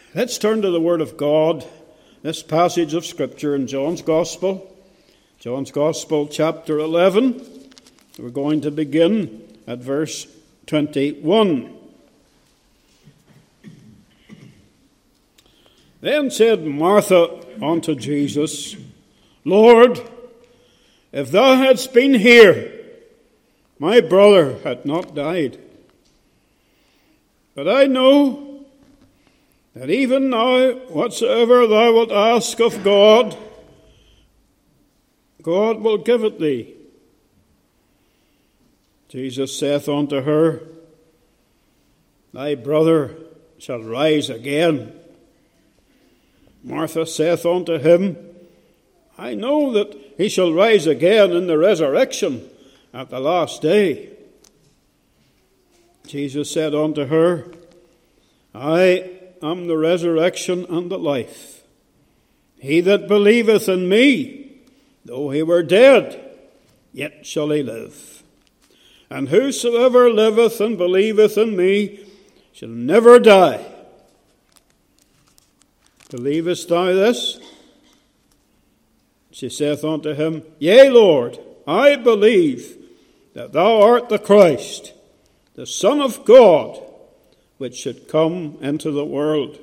Let's turn to the Word of God, this passage of Scripture in John's Gospel. John's Gospel, chapter 11. We're going to begin at verse 21. Then said Martha unto Jesus, Lord, if thou hadst been here, my brother had not died. But I know that even now, whatsoever thou wilt ask of God, God will give it thee. Jesus saith unto her, Thy brother shall rise again. Martha saith unto him, I know that he shall rise again in the resurrection at the last day. Jesus said unto her, I am the resurrection and the life. He that believeth in me, though he were dead, yet shall he live. And whosoever liveth and believeth in me shall never die. Believest thou this? She saith unto him, Yea, Lord, I believe that thou art the Christ, the Son of God, which should come into the world.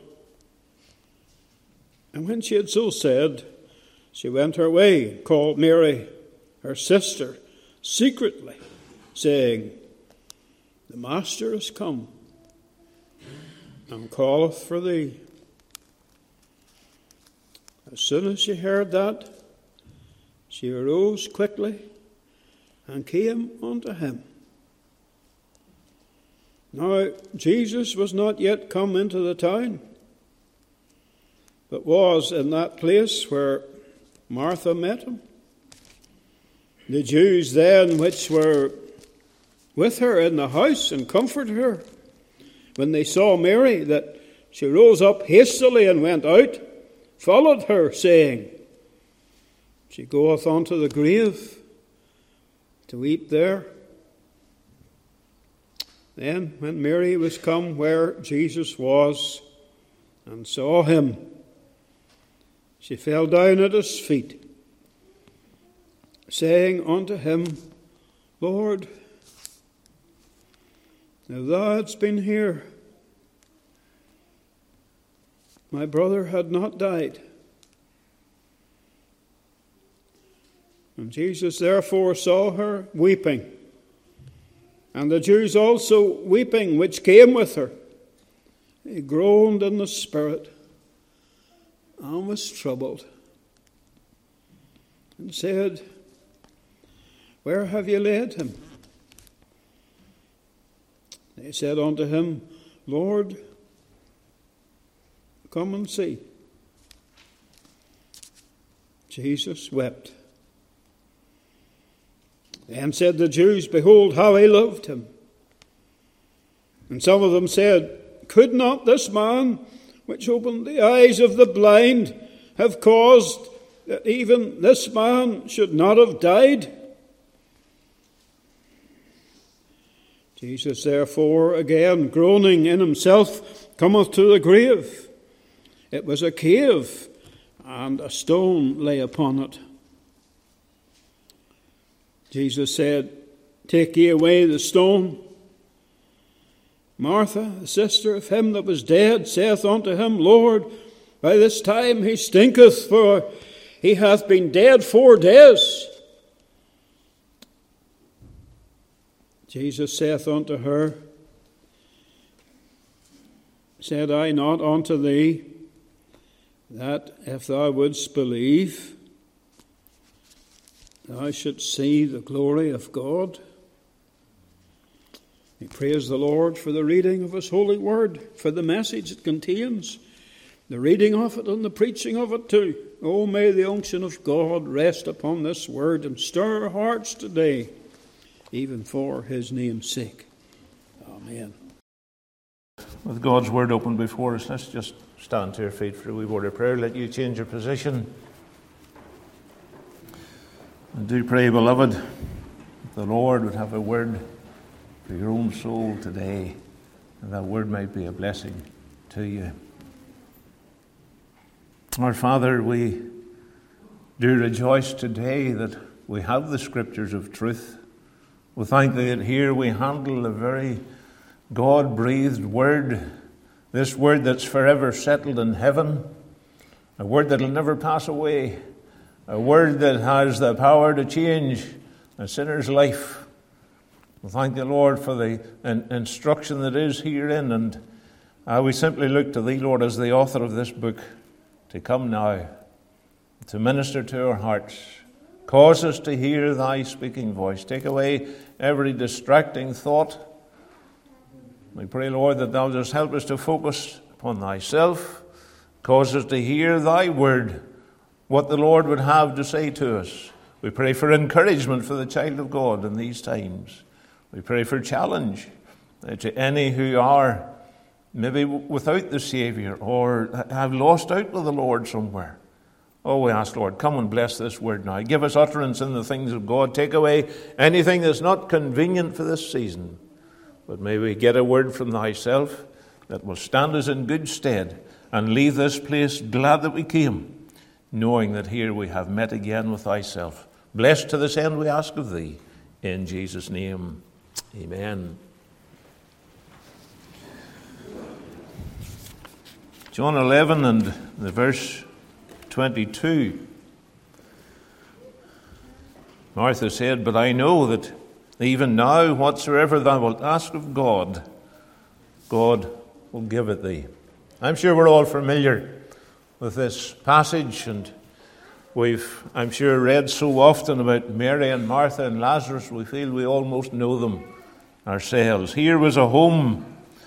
And when she had so said, she went her way, called Mary, her sister, secretly, saying, The Master is come, and calleth for thee. As soon as she heard that, she arose quickly and came unto him. Now Jesus was not yet come into the town, but was in that place where Martha met him. The Jews then which were with her in the house and comforted her, when they saw Mary, that she rose up hastily and went out, followed her, saying, She goeth unto the grave to weep there. Then, when Mary was come where Jesus was, and saw him, she fell down at his feet, saying unto him, Lord, if thou hadst been here, my brother had not died. And Jesus therefore saw her weeping, and the Jews also weeping which came with her. He groaned in the spirit, and was troubled, and said, Where have you laid him? They said unto him, Lord, come and see. Jesus wept. Then said the Jews, Behold, how he loved him. And some of them said, Could not this man, which opened the eyes of the blind, have caused that even this man should not have died? Jesus therefore, again groaning in himself, cometh to the grave. It was a cave, and a stone lay upon it. Jesus said, Take ye away the stone. Martha, the sister of him that was dead, saith unto him, Lord, by this time he stinketh, for he hath been dead 4 days. Jesus saith unto her, Said I not unto thee, that if thou wouldst believe, thou shouldst see the glory of God? We praise the Lord for the reading of his holy word, for the message it contains, the reading of it and the preaching of it too. Oh, may the unction of God rest upon this word and stir our hearts today, even for his name's sake. Amen. With God's word open before us, let's just stand to your feet for a wee word of prayer. Let you change your position. And do pray, beloved, that the Lord would have a word for your own soul today, and that word might be a blessing to you. Our Father, we do rejoice today that we have the Scriptures of truth. We thank Thee that here we handle a very God-breathed word, this word that's forever settled in heaven, a word that will never pass away, a word that has the power to change a sinner's life. We thank Thee, Lord, for the instruction that is herein, and we simply look to Thee, Lord, as the author of this book, to come now, to minister to our hearts. Cause us to hear Thy speaking voice. Take away every distracting thought. We pray, Lord, that Thou just help us to focus upon Thyself. Cause us to hear Thy word, what the Lord would have to say to us. We pray for encouragement for the child of God in these times. We pray for challenge to any who are maybe without the Saviour or have lost out with the Lord somewhere. Oh, we ask, Lord, come and bless this word now. Give us utterance in the things of God. Take away anything that's not convenient for this season. But may we get a word from Thyself that will stand us in good stead and leave this place glad that we came, knowing that here we have met again with Thyself. Blessed to this end we ask of Thee. In Jesus' name, amen. John 11 and the verse 22. Martha said, "But I know that even now whatsoever thou wilt ask of God, God will give it thee." I'm sure we're all familiar with this passage, and we've, I'm sure, read so often about Mary and Martha and Lazarus, we feel we almost know them ourselves. Here was a home,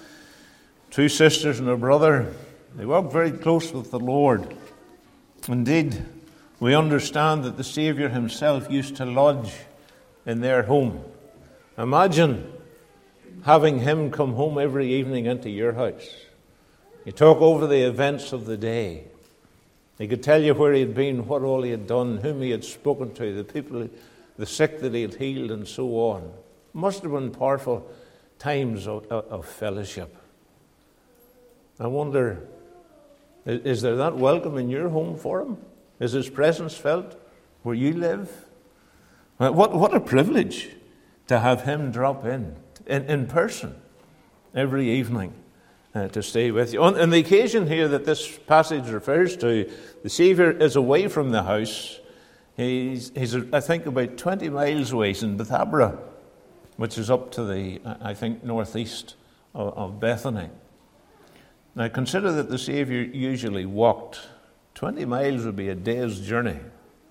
two sisters and a brother. They walked very close with the Lord. Indeed, we understand that the Saviour himself used to lodge in their home. Imagine having him come home every evening into your house. You talk over the events of the day. He could tell you where he had been, what all he had done, whom he had spoken to, the people, the sick that he had healed, and so on. Must have been powerful times of fellowship. I wonder, is there that welcome in your home for him? Is his presence felt where you live? What a privilege to have him drop in person every evening to stay with you. On the occasion here that this passage refers to, the Saviour is away from the house. He's I think about 20 miles away. He's in Bethabara, which is up to the, I think, northeast of Bethany. Now consider that the Saviour usually walked. 20 miles would be a day's journey.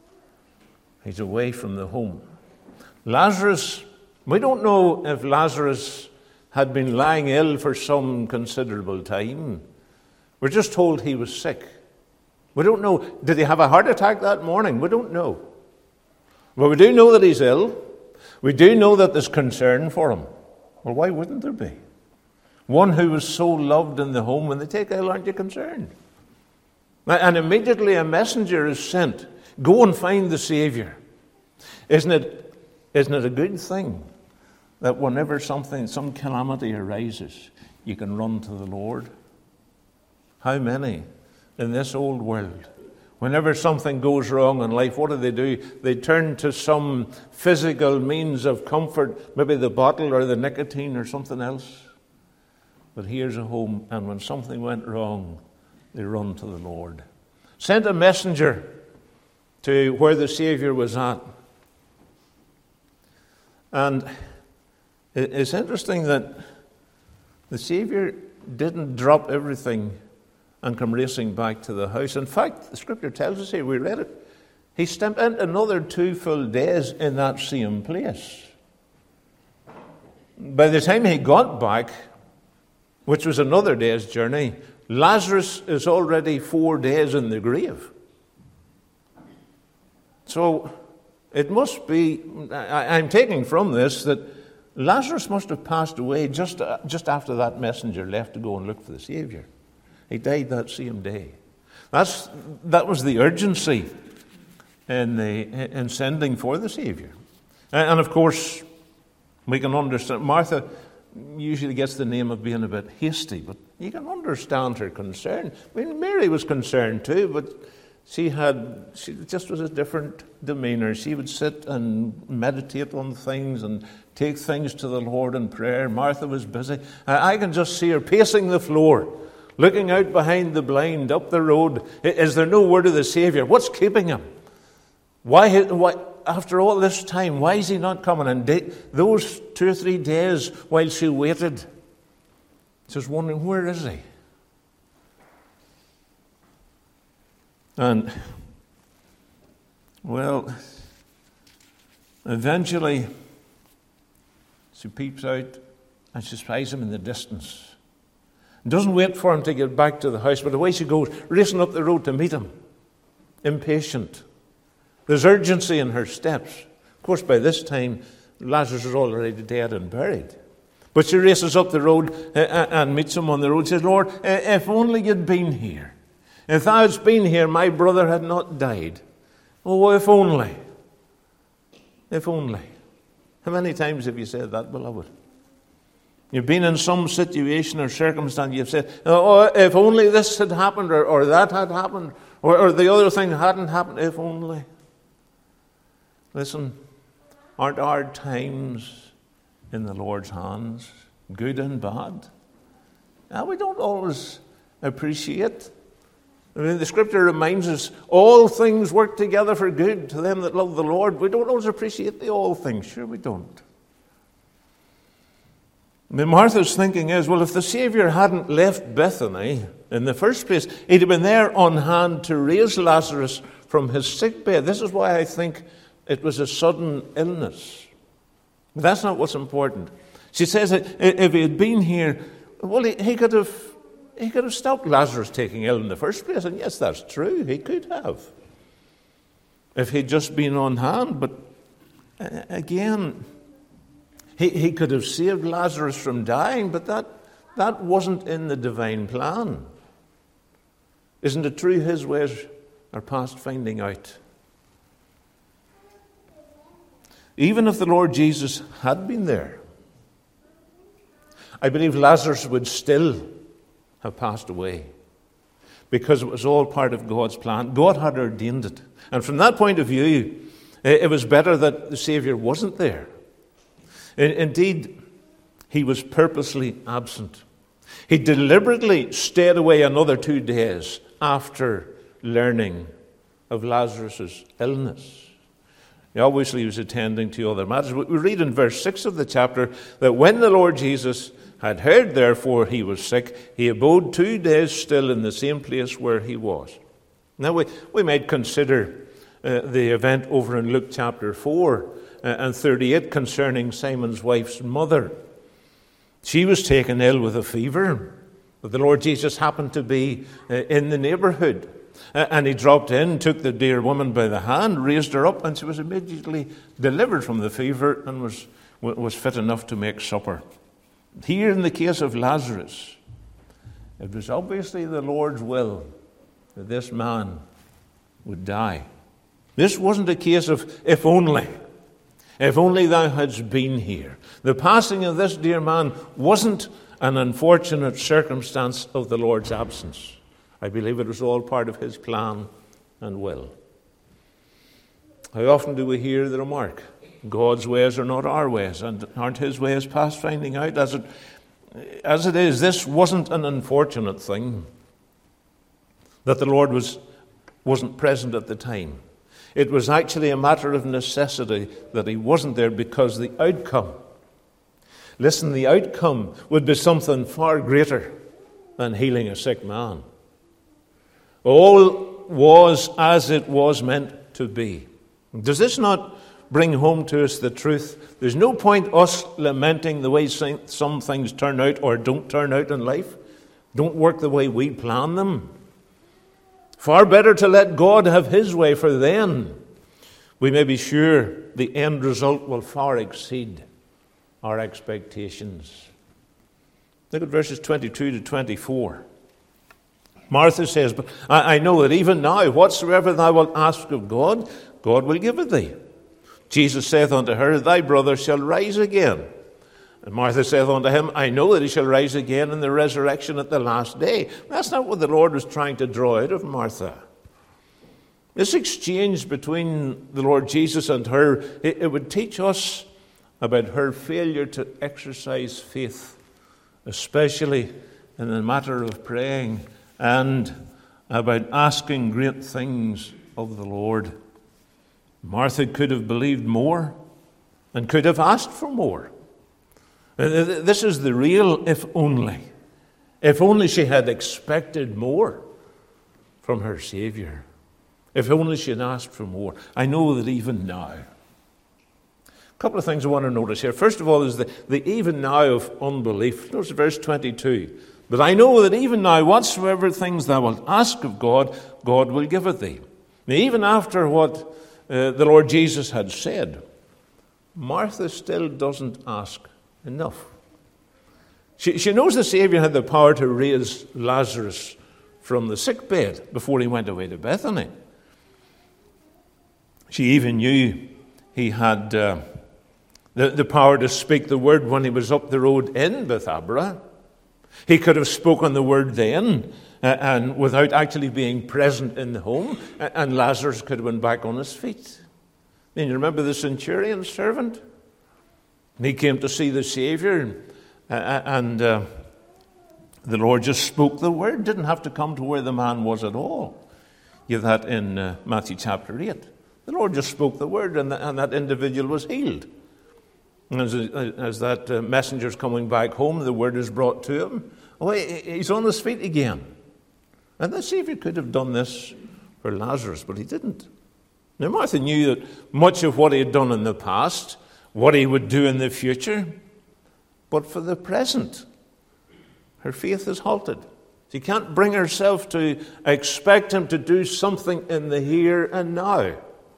He's away from the home. Lazarus, we don't know if Lazarus had been lying ill for some considerable time. We're just told he was sick. We don't know. Did he have a heart attack that morning? We don't know. Well, we do know that he's ill. We do know that there's concern for him. Well, why wouldn't there be? One who was so loved in the home, when they take ill, aren't you concerned? And immediately a messenger is sent. Go and find the Saviour. Isn't it a good thing that whenever some calamity arises, you can run to the Lord? How many in this old world, whenever something goes wrong in life, what do? They turn to some physical means of comfort, maybe the bottle or the nicotine or something else. But here's a home, and when something went wrong, they run to the Lord. Sent a messenger to where the Saviour was at. And it's interesting that the Saviour didn't drop everything and come racing back to the house. In fact, the Scripture tells us here, we read it, he spent another 2 full days in that same place. By the time he got back, which was another day's journey, Lazarus is already 4 days in the grave. So it must be, I'm taking from this that Lazarus must have passed away just after that messenger left to go and look for the Saviour. He died that same day. That was the urgency in sending for the Saviour. And of course, we can understand, Martha usually gets the name of being a bit hasty, but You can understand her concern. I mean, Mary was concerned too, but she just was a different demeanor. She would sit and meditate on things and take things to the Lord in prayer. Martha was busy. I can just see her pacing the floor, looking out behind the blind, up the road. Is there no word of the Saviour? What's keeping him? Why, after all this time, why is he not coming? And those 2 or 3 days while she waited, she was wondering, where is he? And, well, eventually she peeps out and she spies him in the distance. Doesn't wait for him to get back to the house, but away she goes, racing up the road to meet him, impatient. There's urgency in her steps. Of course, by this time, Lazarus is already dead and buried. But she races up the road and meets him on the road. She says, Lord, if only you'd been here. If thou hadst been here, my brother had not died. Oh, if only. If only. How many times have you said that, beloved? You've been in some situation or circumstance, you've said, oh, if only this had happened, or that had happened, or the other thing hadn't happened, if only. Listen, aren't our times in the Lord's hands, good and bad? Now, we don't always appreciate. I mean, the Scripture reminds us, all things work together for good to them that love the Lord. We don't always appreciate the all things. Sure we don't. I mean, Martha's thinking is, well, if the Saviour hadn't left Bethany in the first place, he'd have been there on hand to raise Lazarus from his sickbed. This is why I think it was a sudden illness. But that's not what's important. She says that if he had been here, well, he could have stopped Lazarus taking ill in the first place. And yes, that's true. He could have, if he'd just been on hand. But again, he could have saved Lazarus from dying, but that wasn't in the divine plan. Isn't it true his ways are past finding out? Even if the Lord Jesus had been there, I believe Lazarus would still have passed away, because it was all part of God's plan. God had ordained it. And from that point of view, it was better that the Saviour wasn't there. Indeed, he was purposely absent. He deliberately stayed away another 2 days after learning of Lazarus' illness. Obviously, he was attending to other matters. We read in verse 6 of the chapter that when the Lord Jesus had heard, therefore, he was sick, he abode 2 days still in the same place where he was. Now, we might consider the event over in Luke chapter 4 and 38 concerning Simon's wife's mother. She was taken ill with a fever, but the Lord Jesus happened to be in the neighborhood. And he dropped in, took the dear woman by the hand, raised her up, and she was immediately delivered from the fever and was fit enough to make supper. Here in the case of Lazarus, it was obviously the Lord's will that this man would die. This wasn't a case of if only thou hadst been here. The passing of this dear man wasn't an unfortunate circumstance of the Lord's absence. I believe it was all part of his plan and will. How often do we hear the remark, God's ways are not our ways, and aren't his ways past finding out? As it is, this wasn't an unfortunate thing that the Lord wasn't present at the time. It was actually a matter of necessity that he wasn't there, because the outcome would be something far greater than healing a sick man. All was as it was meant to be. Does this not bring home to us the truth? There's no point us lamenting the way some things turn out or don't turn out in life, don't work the way we plan them. Far better to let God have his way, for then we may be sure the end result will far exceed our expectations. Look at verses 22 to 24. Martha says, but I know that even now, whatsoever thou wilt ask of God, God will give it thee. Jesus saith unto her, thy brother shall rise again. And Martha saith unto him, I know that he shall rise again in the resurrection at the last day. That's not what the Lord was trying to draw out of Martha. This exchange between the Lord Jesus and her, it would teach us about her failure to exercise faith, especially in the matter of praying and about asking great things of the Lord. Martha could have believed more and could have asked for more. This is the real if only. If only she had expected more from her Savior. If only she had asked for more. I know that even now. A couple of things I want to notice here. First of all is the even now of unbelief. Notice verse 22. But I know that even now, whatsoever things thou wilt ask of God, God will give it thee. Now, even after what the Lord Jesus had said, Martha still doesn't ask enough. She knows the Savior had the power to raise Lazarus from the sick bed before he went away to Bethany. She even knew he had the power to speak the word when he was up the road in Bethabara. He could have spoken the word then and without actually being present in the home, and Lazarus could have been back on his feet. And you remember the centurion's servant? He came to see the Savior, and the Lord just spoke the word. Didn't have to come to where the man was at all. You have that in Matthew chapter 8. The Lord just spoke the word, and that individual was healed. And as that messenger's coming back home, the word is brought to him. Oh, he's on his feet again. And the Savior could have done this for Lazarus, but he didn't. Now, Martha knew that much of what he had done in the past, what he would do in the future, but for the present, her faith is halted. She can't bring herself to expect him to do something in the here and now.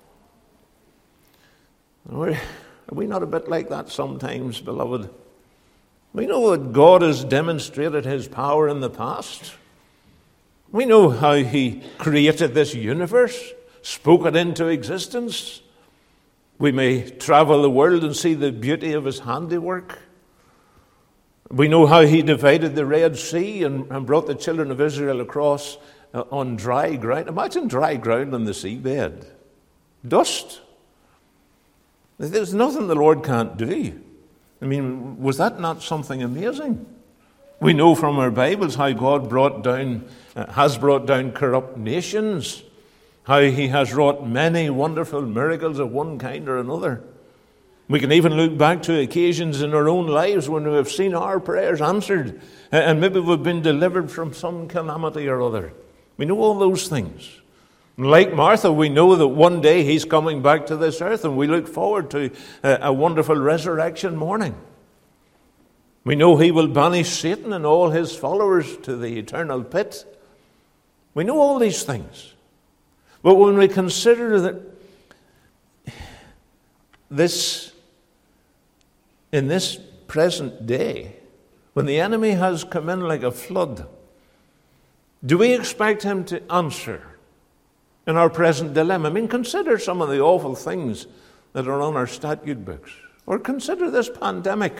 Are we not a bit like that sometimes, beloved? We know that God has demonstrated his power in the past. We know how he created this universe, spoke it into existence. We may travel the world and see the beauty of his handiwork. We know how he divided the Red Sea and brought the children of Israel across on dry ground. Imagine dry ground on the seabed. Dust. There's nothing the Lord can't do. I mean, was that not something amazing? We know from our Bibles how God has brought down corrupt nations, how he has wrought many wonderful miracles of one kind or another. We can even look back to occasions in our own lives when we have seen our prayers answered, and maybe we've been delivered from some calamity or other. We know all those things. Like Martha, we know that one day he's coming back to this earth, and we look forward to a wonderful resurrection morning. We know he will banish Satan and all his followers to the eternal pit. We know all these things. But when we consider that in this present day, when the enemy has come in like a flood, do we expect him to answer in our present dilemma? I mean, consider some of the awful things that are on our statute books. Or consider this pandemic.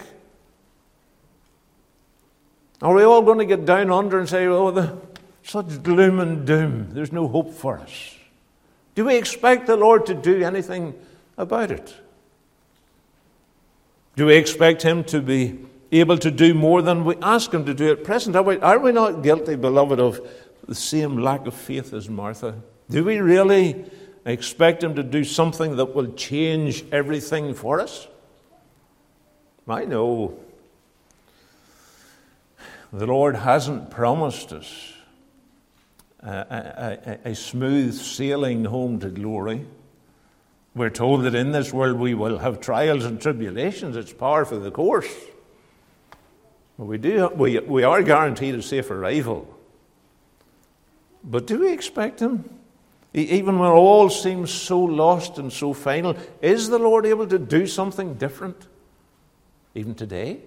Are we all going to get down under and say, such gloom and doom, there's no hope for us? Do we expect the Lord to do anything about it? Do we expect him to be able to do more than we ask him to do at present? Are we not guilty, beloved, of the same lack of faith as Martha? Do we really expect him to do something that will change everything for us? I know the Lord hasn't promised us a smooth sailing home to glory. We're told that in this world we will have trials and tribulations. It's par for the course. But we are guaranteed a safe arrival. But do we expect him? Even when all seems so lost and so final, is the Lord able to do something different even today?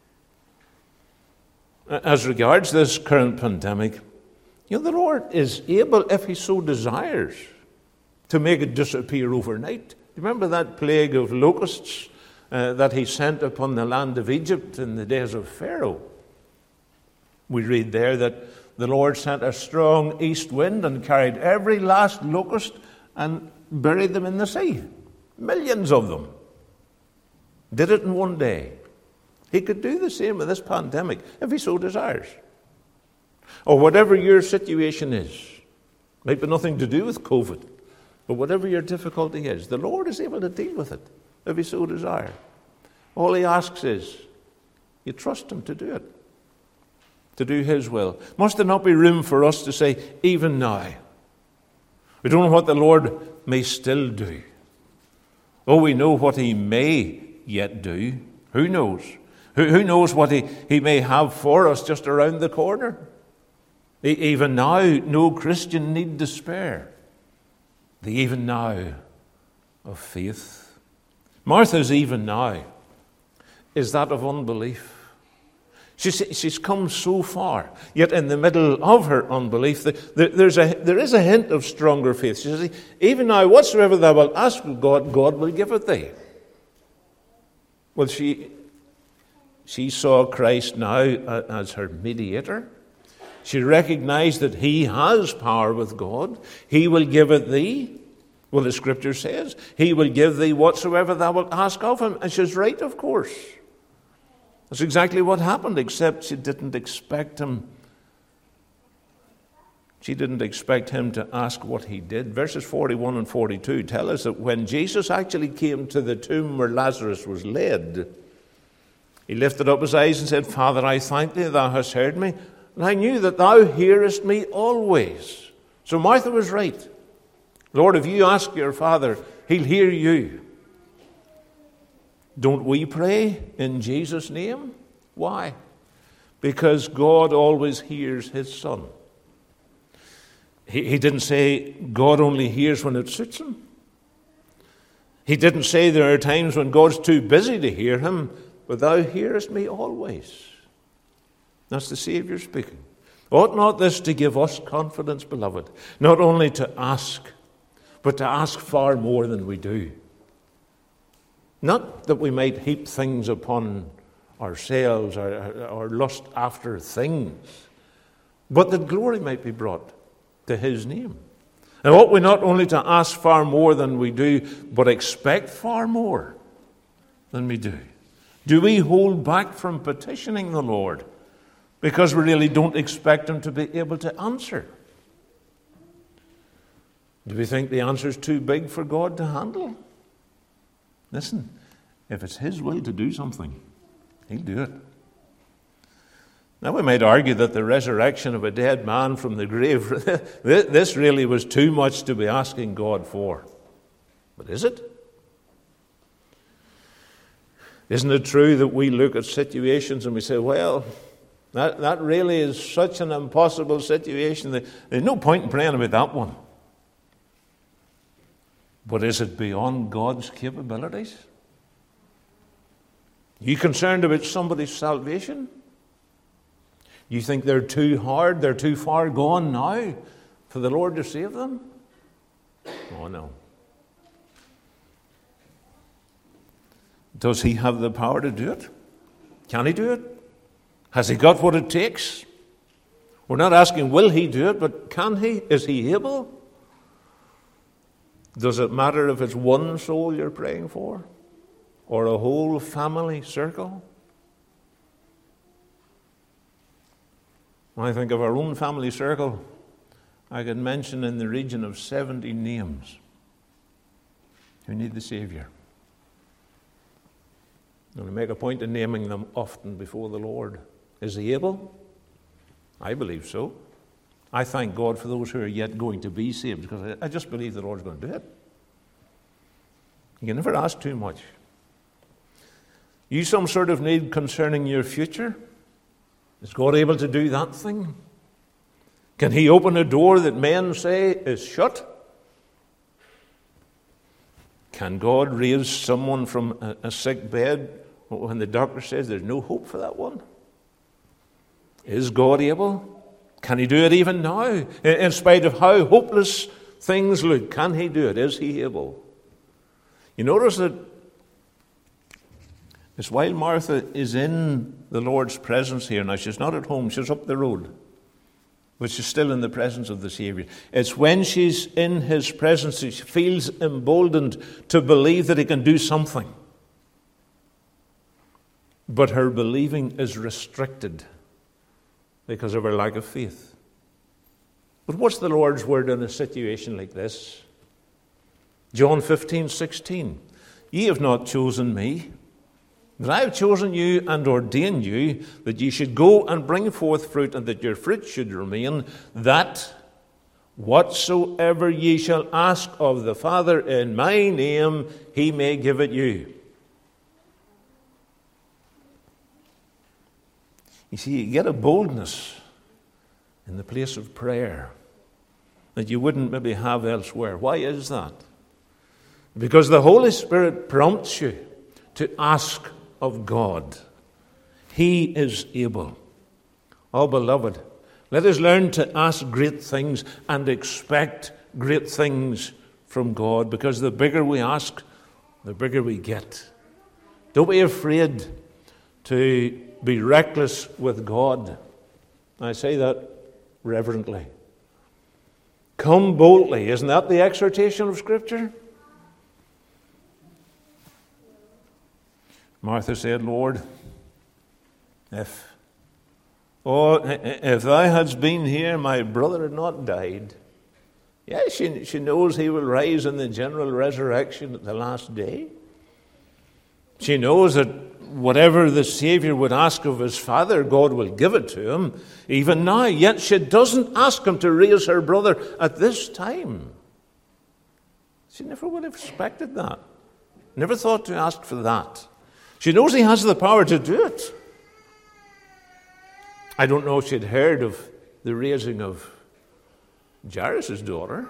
As regards this current pandemic, the Lord is able, if he so desires, to make it disappear overnight. Remember that plague of locusts that he sent upon the land of Egypt in the days of Pharaoh. We read there that the Lord sent a strong east wind and carried every last locust and buried them in the sea. Millions of them. Did it in one day. He could do the same with this pandemic if he so desires. Or whatever your situation is. Might be nothing to do with COVID. But whatever your difficulty is, the Lord is able to deal with it if he so desires. All he asks is you trust him to do it. To do his will. Must there not be room for us to say, even now? We don't know what the Lord may still do. Oh, we know what he may yet do. Who knows? Who knows what he may have for us just around the corner? Even now, no Christian need despair. The even now of faith. Martha's even now is that of unbelief. She's come so far, yet in the middle of her unbelief, there is a hint of stronger faith. She says, even now, whatsoever thou wilt ask of God, God will give it thee. Well, she saw Christ now as her mediator. She recognized that he has power with God. He will give it thee. Well, the Scripture says, he will give thee whatsoever thou wilt ask of him. And she's right, of course. That's exactly what happened, except she didn't expect him. She didn't expect him to ask what he did. Verses 41 and 42 tell us that when Jesus actually came to the tomb where Lazarus was laid, he lifted up his eyes and said, Father, I thank thee, thou hast heard me, and I knew that thou hearest me always. So Martha was right. Lord, if you ask your Father, he'll hear you. Don't we pray in Jesus' name? Why? Because God always hears his Son. He didn't say God only hears when it suits him. He didn't say there are times when God's too busy to hear him, but thou hearest me always. That's the Savior speaking. Ought not this to give us confidence, beloved, not only to ask, but to ask far more than we do? Not that we might heap things upon ourselves or lust after things, but that glory might be brought to his name. And ought we not only to ask far more than we do, but expect far more than we do? Do we hold back from petitioning the Lord because we really don't expect him to be able to answer? Do we think the answer is too big for God to handle? Listen, if it's his will to do something, he'll do it. Now, we might argue that the resurrection of a dead man from the grave, this really was too much to be asking God for. But is it? Isn't it true that we look at situations and we say, well, that really is such an impossible situation that there's no point in praying about that one. But is it beyond God's capabilities? Are you concerned about somebody's salvation? You think they're too hard, they're too far gone now for the Lord to save them? Oh, no. Does he have the power to do it? Can he do it? Has he got what it takes? We're not asking, will he do it, but can he? Is he able? Does it matter if it's one soul you're praying for? Or a whole family circle? When I think of our own family circle, I can mention in the region of 70 names who need the Savior. I'm going to make a point of naming them often before the Lord. Is he able? I believe so. I thank God for those who are yet going to be saved, because I just believe the Lord's going to do it. You can never ask too much. You some sort of need concerning your future? Is God able to do that thing? Can he open a door that men say is shut? Can God raise someone from a sick bed when the doctor says there's no hope for that one? Is God able? Can he do it even now? In spite of how hopeless things look, can he do it? Is he able? You notice that It's while Martha is in the Lord's presence here. Now, she's not at home, she's up the road. But she's still in the presence of the Savior. It's when she's in his presence that she feels emboldened to believe that he can do something. But her believing is restricted because of her lack of faith. But what's the Lord's word in a situation like this? John 15:16. Ye have not chosen me, but I have chosen you and ordained you that ye should go and bring forth fruit, and that your fruit should remain, that whatsoever ye shall ask of the Father in my name, he may give it you. You see, you get a boldness in the place of prayer that you wouldn't maybe have elsewhere. Why is that? Because the Holy Spirit prompts you to ask of God. He is able. Oh, beloved, let us learn to ask great things and expect great things from God, because the bigger we ask, the bigger we get. Don't be afraid to be reckless with God. I say that reverently. Come boldly. Isn't that the exhortation of Scripture? Martha said, Lord, if thou hadst been here, my brother had not died. Yes, she knows he will rise in the general resurrection at the last day. She knows that whatever the Savior would ask of his Father, God will give it to him, even now. Yet she doesn't ask him to raise her brother at this time. She never would have expected that. Never thought to ask for that. She knows he has the power to do it. I don't know if she'd heard of the raising of Jairus' daughter.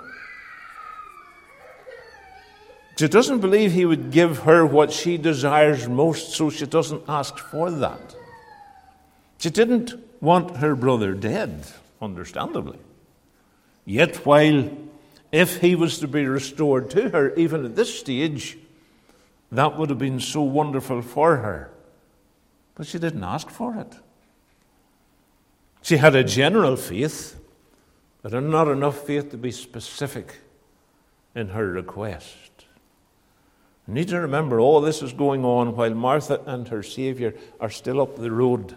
She doesn't believe he would give her what she desires most, so she doesn't ask for that. She didn't want her brother dead, understandably. Yet while, if he was to be restored to her, even at this stage, that would have been so wonderful for her. But she didn't ask for it. She had a general faith, but not enough faith to be specific in her request. You need to remember all this is going on while Martha and her Savior are still up the road.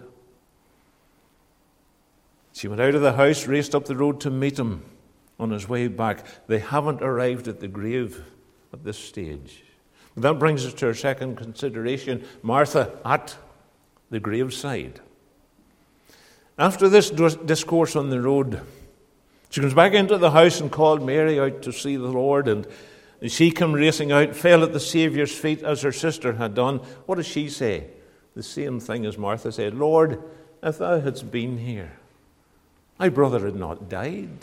She went out of the house, raced up the road to meet him on his way back. They haven't arrived at the grave at this stage. That brings us to our second consideration, Martha at the graveside. After this discourse on the road, she comes back into the house and called Mary out to see the Lord, and she came racing out, fell at the Saviour's feet as her sister had done. What does she say? The same thing as Martha said. Lord, if thou hadst been here, my brother had not died.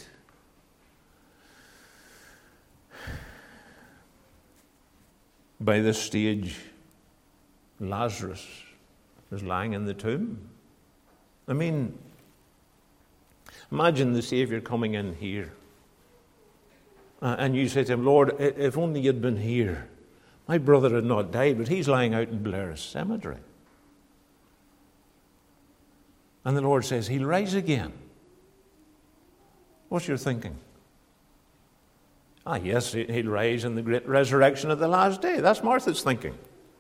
By this stage, Lazarus is lying in the tomb. I mean, imagine the Savior coming in here. And you say to him, Lord, if only you'd been here. My brother had not died, but he's lying out in Blair Cemetery. And the Lord says, he'll rise again. What's your thinking? Yes, he'll rise in the great resurrection at the last day. That's Martha's thinking.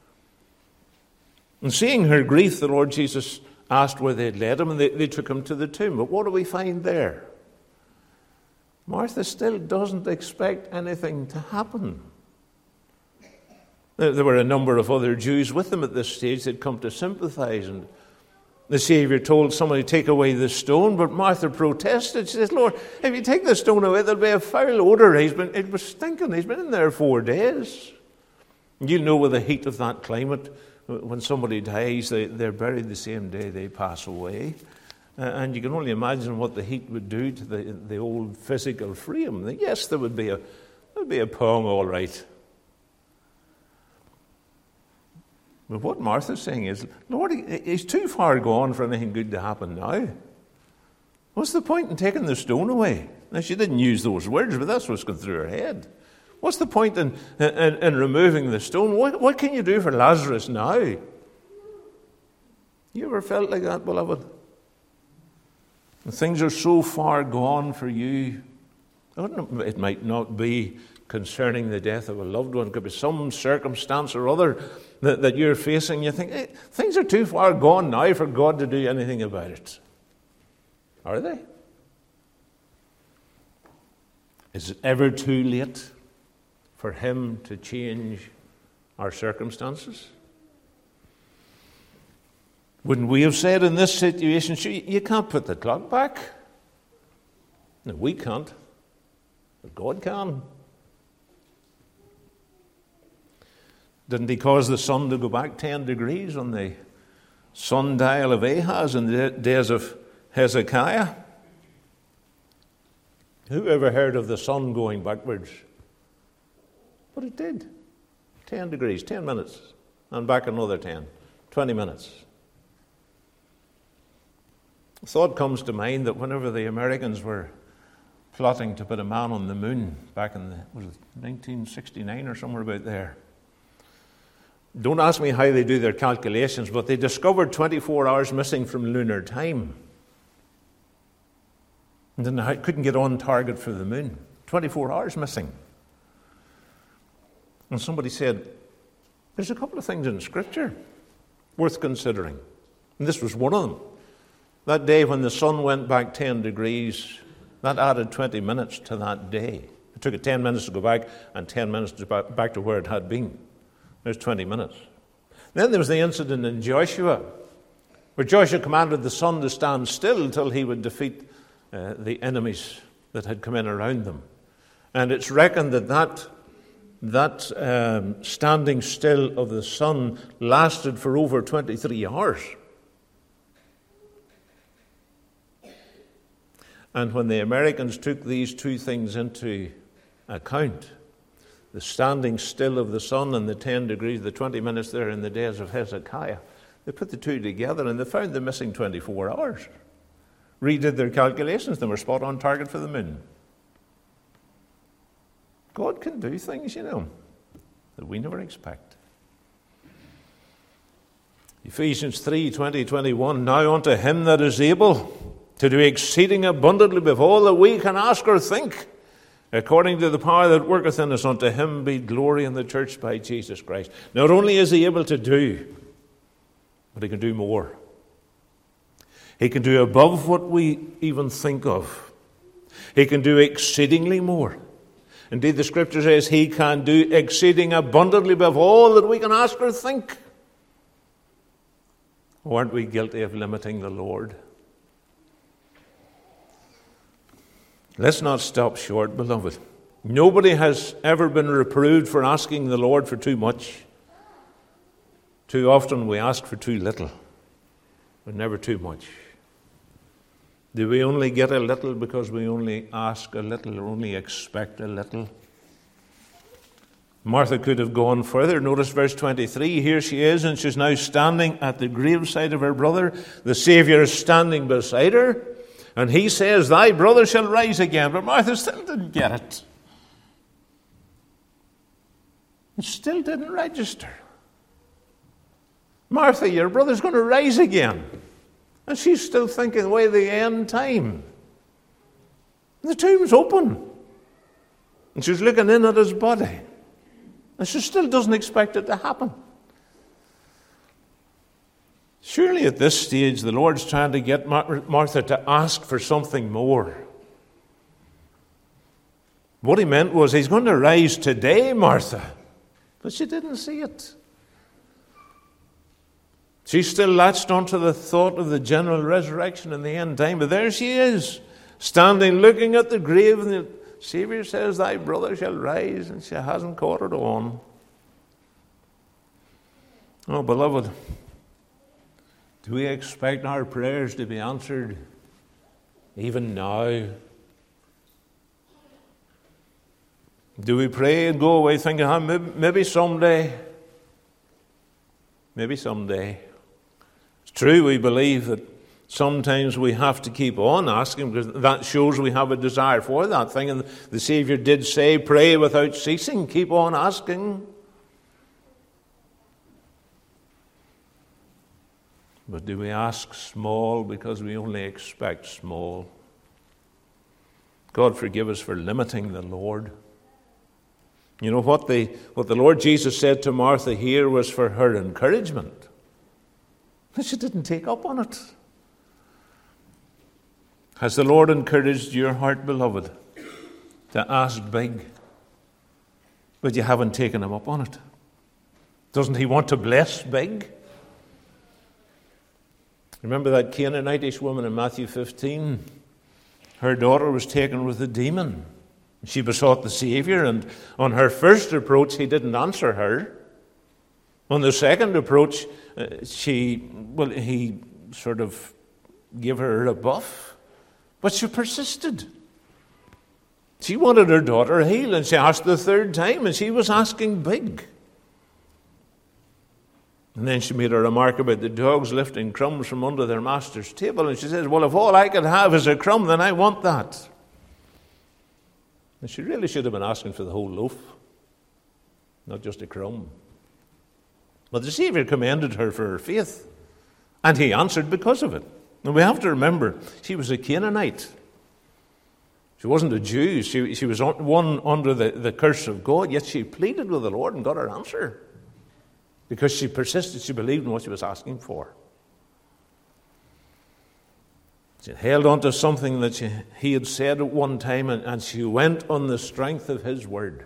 And seeing her grief, the Lord Jesus asked where they'd led him, and they took him to the tomb. But what do we find there? Martha still doesn't expect anything to happen. There were a number of other Jews with them at this stage. They'd come to sympathize, and the Savior told somebody to take away the stone, but Martha protested. She says, Lord, if you take the stone away, there'll be a foul odor. It was stinking. He's been in there 4 days. You know, with the heat of that climate, when somebody dies, they're buried the same day they pass away. And you can only imagine what the heat would do to the old physical frame. Yes, there would be a pong, all right. But what Martha's saying is, Lord, he's too far gone for anything good to happen now. What's the point in taking the stone away? Now, she didn't use those words, but that's what's going through her head. What's the point in removing the stone? What can you do for Lazarus now? You ever felt like that, beloved? And things are so far gone for you. It might not be concerning the death of a loved one. It could be some circumstance or other that you're facing. You think, hey, things are too far gone now for God to do anything about it. Are they? Is it ever too late for Him to change our circumstances? Wouldn't we have said in this situation, you can't put the clock back? No, we can't. But God can. Didn't He cause the sun to go back 10 degrees on the sundial of Ahaz in the days of Hezekiah? Who ever heard of the sun going backwards? But it did. 10 degrees, 10 minutes, and back another 10, 20 minutes. A thought comes to mind that whenever the Americans were plotting to put a man on the moon back in 1969 or somewhere about there, don't ask me how they do their calculations, but they discovered 24 hours missing from lunar time. And then they couldn't get on target for the moon. 24 hours missing. And somebody said, there's a couple of things in Scripture worth considering. And this was one of them. That day when the sun went back 10 degrees, that added 20 minutes to that day. It took it 10 minutes to go back and 10 minutes to back to where it had been. There's 20 minutes. Then there was the incident in Joshua, where Joshua commanded the sun to stand still until he would defeat the enemies that had come in around them. And it's reckoned that standing still of the sun lasted for over 23 hours. And when the Americans took these two things into account, the standing still of the sun and the 10 degrees, the 20 minutes there in the days of Hezekiah, they put the two together and they found the missing 24 hours. Redid their calculations, they were spot on target for the moon. God can do things, that we never expect. Ephesians 3, 20, 21, now unto Him that is able to do exceeding abundantly above all that we can ask or think, according to the power that worketh in us, unto Him be glory in the church by Jesus Christ. Not only is He able to do, but He can do more. He can do above what we even think of. He can do exceedingly more. Indeed, the Scripture says He can do exceeding abundantly above all that we can ask or think. Aren't we guilty of limiting the Lord? Let's not stop short, beloved. Nobody has ever been reproved for asking the Lord for too much. Too often we ask for too little, but never too much. Do we only get a little because we only ask a little or only expect a little? Martha could have gone further. Notice verse 23. Here she is, and she's now standing at the graveside of her brother. The Saviour is standing beside her. And He says, thy brother shall rise again. But Martha still didn't get it. It still didn't register. Martha, your brother's going to rise again. And she's still thinking, way the end time. The tomb's open. And she's looking in at his body. And she still doesn't expect it to happen. Surely at this stage the Lord's trying to get Martha to ask for something more. What He meant was, He's going to rise today, Martha. But she didn't see it. She still latched onto the thought of the general resurrection in the end time. But there she is, standing looking at the grave, and the Saviour says, thy brother shall rise, and she hasn't caught it on. Oh, beloved, do we expect our prayers to be answered even now? Do we pray and go away thinking, maybe someday? Maybe someday. It's true, we believe that sometimes we have to keep on asking, because that shows we have a desire for that thing. And the Saviour did say, pray without ceasing, keep on asking. But do we ask small because we only expect small? God forgive us for limiting the Lord. You know what the Lord Jesus said to Martha here was for her encouragement. She didn't take up on it. Has the Lord encouraged your heart, beloved, to ask big, but you haven't taken him up on it? Doesn't he want to bless big? Remember that Canaanitish woman in Matthew 15? Her daughter was taken with a demon. She besought the Savior, and on her first approach, he didn't answer her. On the second approach, he sort of gave her a rebuff, but she persisted. She wanted her daughter healed, and she asked the third time, and she was asking big. And then she made a remark about the dogs lifting crumbs from under their master's table, and she says, well, if all I could have is a crumb, then I want that. And she really should have been asking for the whole loaf, not just a crumb. But the Savior commended her for her faith, and he answered because of it. And we have to remember, she was a Canaanite. She wasn't a Jew. She was one under the curse of God, yet she pleaded with the Lord and got her answer. Because she persisted, she believed in what she was asking for. She held on to something that he had said at one time, and she went on the strength of his word.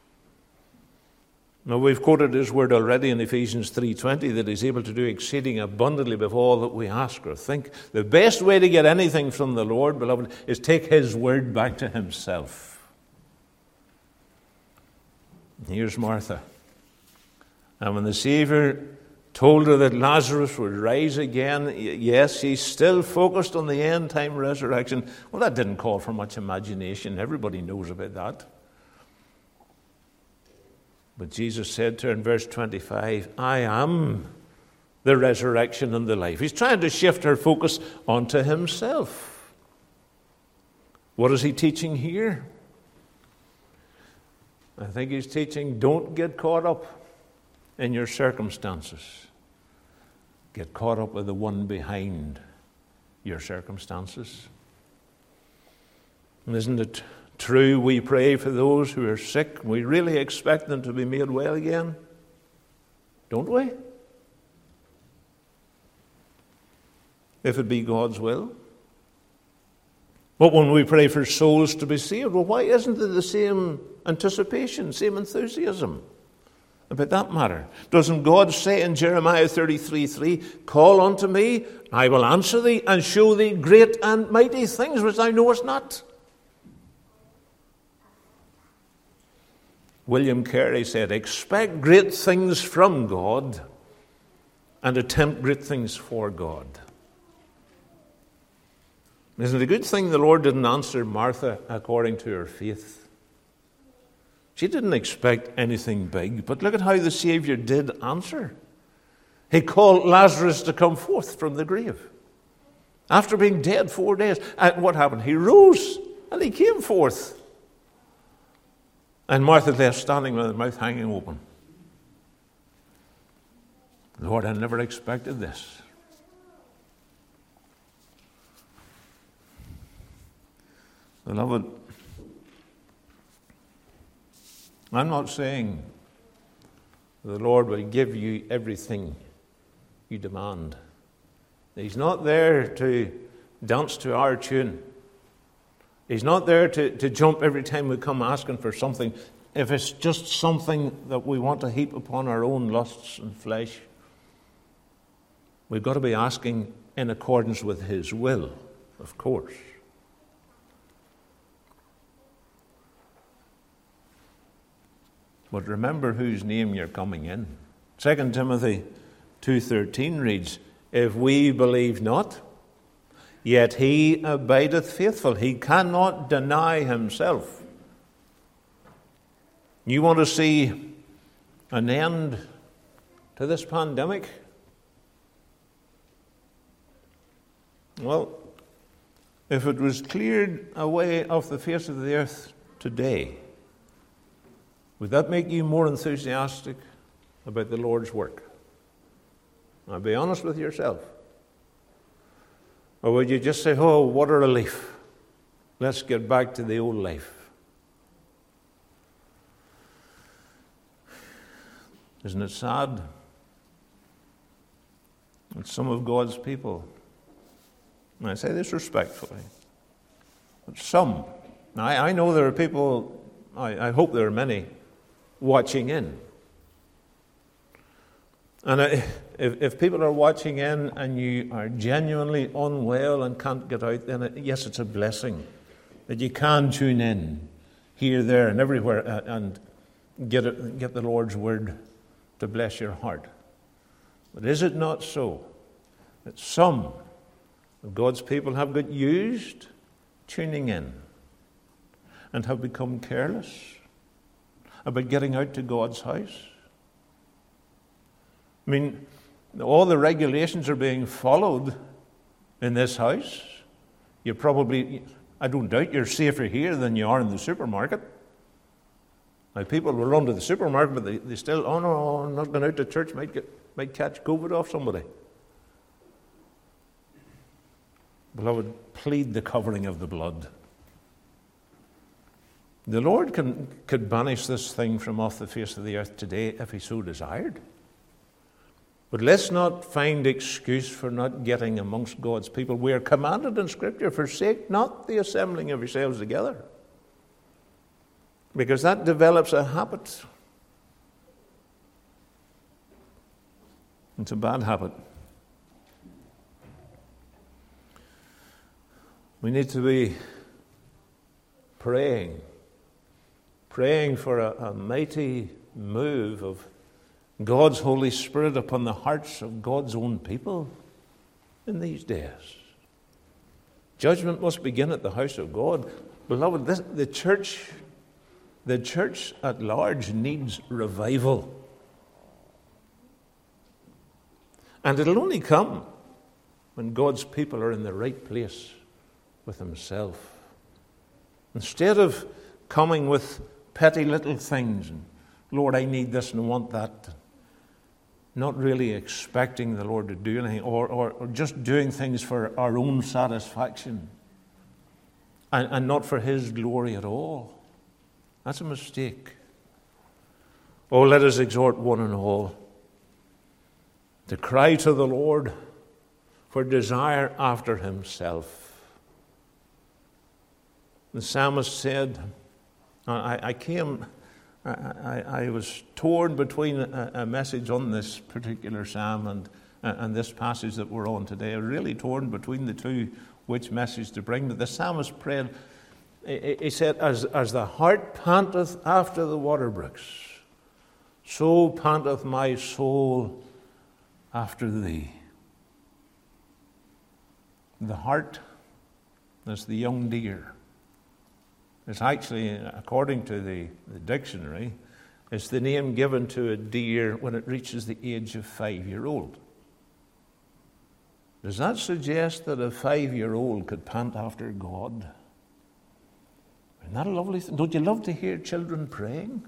Now, we've quoted his word already in Ephesians 3:20, that he's able to do exceeding abundantly above all that we ask or think. The best way to get anything from the Lord, beloved, is take his word back to himself. Here's Martha. And when the Savior told her that Lazarus would rise again, yes, she's still focused on the end-time resurrection. Well, that didn't call for much imagination. Everybody knows about that. But Jesus said to her in verse 25, I am the resurrection and the life. He's trying to shift her focus onto himself. What is he teaching here? I think he's teaching, don't get caught up in your circumstances. Get caught up with the one behind your circumstances. And isn't it true we pray for those who are sick? We really expect them to be made well again, don't we? If it be God's will. But when we pray for souls to be saved, well, why isn't there the same anticipation, same enthusiasm about that matter? Doesn't God say in Jeremiah 33:3, call unto me, I will answer thee, and show thee great and mighty things which thou knowest not? William Carey said, expect great things from God and attempt great things for God. Isn't it a good thing the Lord didn't answer Martha according to her faith? She didn't expect anything big, but look at how the Savior did answer. He called Lazarus to come forth from the grave. After being dead 4 days, and what happened? He rose and he came forth. And Martha left standing with her mouth hanging open. Lord, I never expected this. Beloved, I'm not saying the Lord will give you everything you demand. He's not there to dance to our tune. He's not there to jump every time we come asking for something, if it's just something that we want to heap upon our own lusts and flesh. We've got to be asking in accordance with his will, of course. But remember whose name you're coming in. 2 Timothy 2:13 reads, if we believe not, yet he abideth faithful. He cannot deny himself. You want to see an end to this pandemic? Well, if it was cleared away off the face of the earth today, would that make you more enthusiastic about the Lord's work? Now, be honest with yourself. Or would you just say, oh, what a relief. Let's get back to the old life. Isn't it sad that some of God's people, and I say this respectfully, but some, now I know there are people, I hope there are many, watching in. And if people are watching in and you are genuinely unwell and can't get out, then yes, it's a blessing that you can tune in here, there, and everywhere and get the Lord's word to bless your heart. But is it not so that some of God's people have got used tuning in and have become careless about getting out to God's house? I mean, all the regulations are being followed in this house. I don't doubt you're safer here than you are in the supermarket. Now, people will run to the supermarket, but they still, oh no, I'm not going out to church, might catch COVID off somebody. Beloved, plead the covering of the blood. The Lord could banish this thing from off the face of the earth today if he so desired. But let's not find excuse for not getting amongst God's people. We are commanded in Scripture, forsake not the assembling of yourselves together. Because that develops a habit. It's a bad habit. We need to be praying for a mighty move of God's Holy Spirit upon the hearts of God's own people in these days. Judgment must begin at the house of God. Beloved, the church at large needs revival. And it'll only come when God's people are in the right place with himself. Instead of coming with petty little things, and Lord, I need this and I want that, not really expecting the Lord to do anything, or just doing things for our own satisfaction and not for his glory at all. That's a mistake. Oh, let us exhort one and all to cry to the Lord for desire after himself. The psalmist said, I was torn between a message on this particular psalm and this passage that we're on today. I was really torn between the two, which message to bring. But the psalmist prayed, he said, as the hart panteth after the water brooks, so panteth my soul after thee. The hart is the young deer. It's actually, according to the dictionary, it's the name given to a deer when it reaches the age of 5-year-old. Does that suggest that a 5-year-old could pant after God? Isn't that a lovely thing? Don't you love to hear children praying?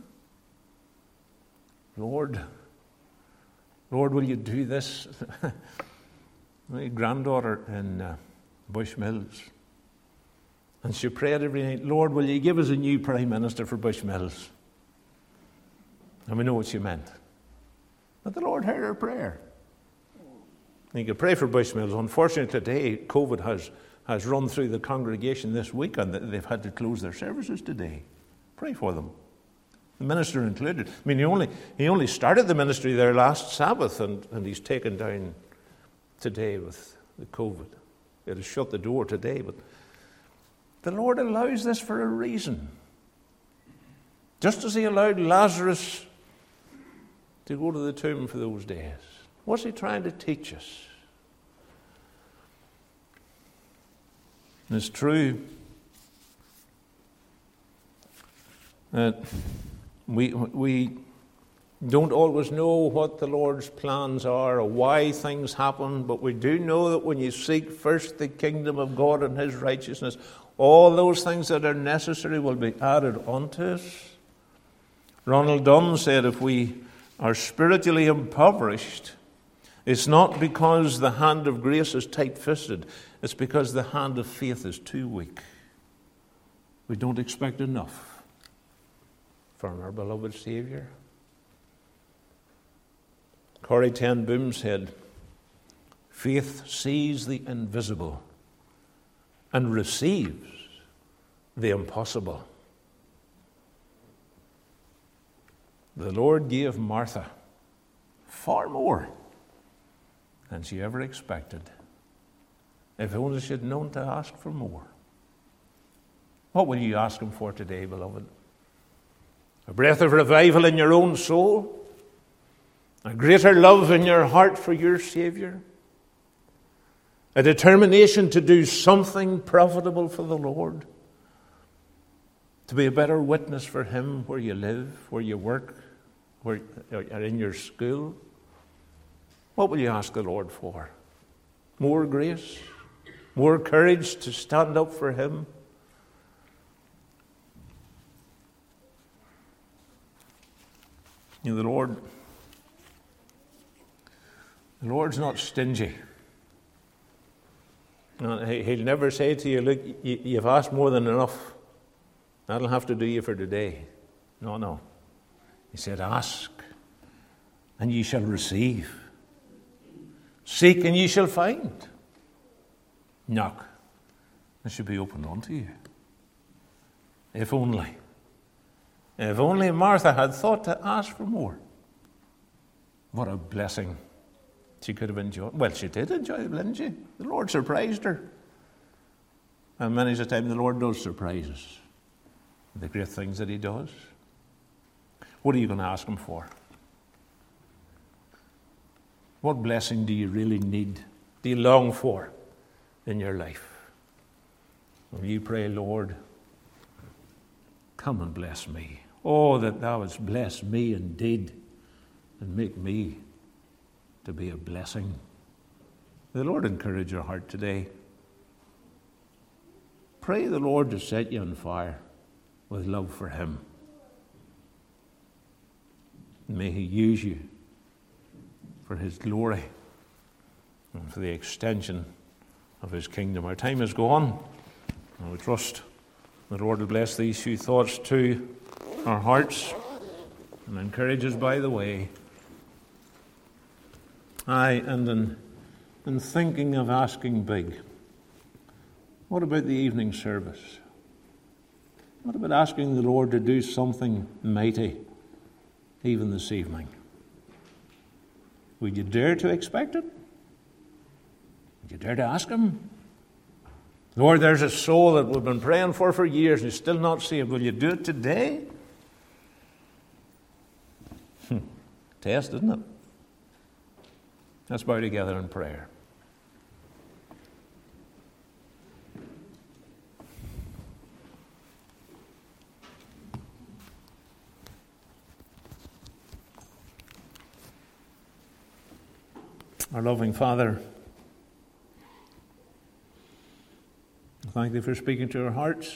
Lord, will you do this? My granddaughter in Bushmills, and she prayed every night, Lord, will you give us a new Prime Minister for Bushmills? And we know what she meant. But the Lord heard her prayer. You could pray for Bushmills. Unfortunately, today, COVID has run through the congregation this week, and they've had to close their services today. Pray for them. The minister included. I mean, he only started the ministry there last Sabbath, and he's taken down today with the COVID. It has shut the door today, but the Lord allows this for a reason. Just as he allowed Lazarus to go to the tomb for those days. What's he trying to teach us? And it's true that we don't always know what the Lord's plans are or why things happen, but we do know that when you seek first the kingdom of God and his righteousness, all those things that are necessary will be added unto us. Ronald Dunn said, if we are spiritually impoverished It's not because the hand of grace is tight-fisted. It's because the hand of faith is too weak. We don't expect enough from our beloved Saviour. Corrie ten Boom said, faith sees the invisible and receives the impossible. The Lord gave Martha far more than she ever expected. If only she had known to ask for more. What will you ask Him for today, beloved? A breath of revival in your own soul? A greater love in your heart for your Saviour? A determination to do something profitable for the Lord? To be a better witness for Him where you live, where you work, where in your school? What will you ask the Lord for? More grace? More courage to stand up for Him? You know, the Lord's not stingy. He'll never say to you, look, you've asked more than enough. That'll have to do you for today. No. He said, ask, and ye shall receive. Seek, and ye shall find. Knock, it should be opened unto you. If only Martha had thought to ask for more. What a blessing she could have enjoyed. Well, she did enjoy it, didn't she? The Lord surprised her. And many's the time the Lord does surprise us. The great things that He does. What are you going to ask Him for? What blessing do you really need? Do you long for in your life? Will you pray, Lord, come and bless me. Oh, that Thou wouldst bless me indeed and make me to be a blessing. The Lord encourage your heart today. Pray the Lord to set you on fire with love for Him. May He use you for His glory and for the extension of His kingdom. Our time is gone, and we trust the Lord will bless these few thoughts to our hearts and encourage us by the way. Aye, and in thinking of asking big, what about the evening service? What about asking the Lord to do something mighty even this evening? Would you dare to expect it? Would you dare to ask Him? Lord, there's a soul that we've been praying for years and is still not saved. Will you do it today? Test, isn't it? Let's bow together in prayer. Our loving Father, thank Thee for speaking to our hearts.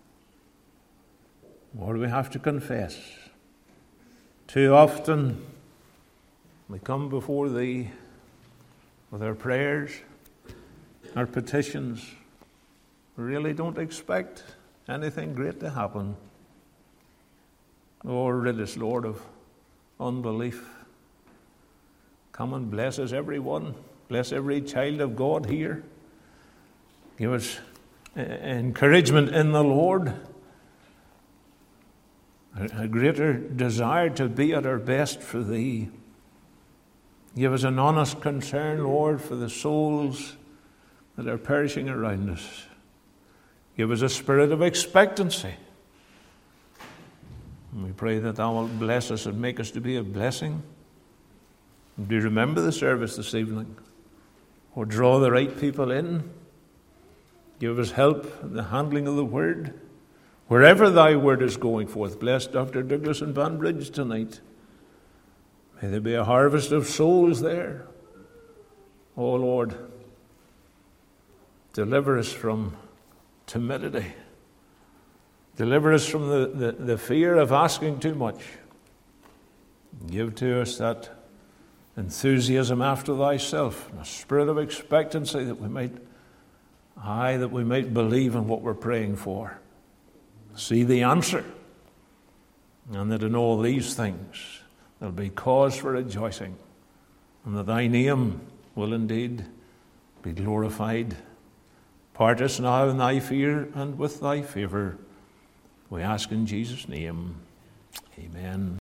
Lord, we have to confess. Too often we come before Thee with our prayers, our petitions. We really don't expect anything great to happen. Oh, rid us, Lord, of unbelief. Come and bless us, everyone. Bless every child of God here. Give us encouragement in the Lord. A greater desire to be at our best for Thee. Give us an honest concern, Lord, for the souls that are perishing around us. Give us a spirit of expectancy. And we pray that Thou wilt bless us and make us to be a blessing. Do you remember the service this evening? Or draw the right people in. Give us help in the handling of the Word. Wherever Thy Word is going forth, bless Dr. Douglas in Banbridge tonight. May there be a harvest of souls there. Oh Lord, deliver us from timidity. Deliver us from the fear of asking too much. Give to us that enthusiasm after thyself, and a spirit of expectancy that we might believe in what we're praying for, see the answer, and that in all these things there'll be cause for rejoicing, and that thy name will indeed be glorified. Part us now in thy fear and with thy favour. We ask in Jesus' name. Amen.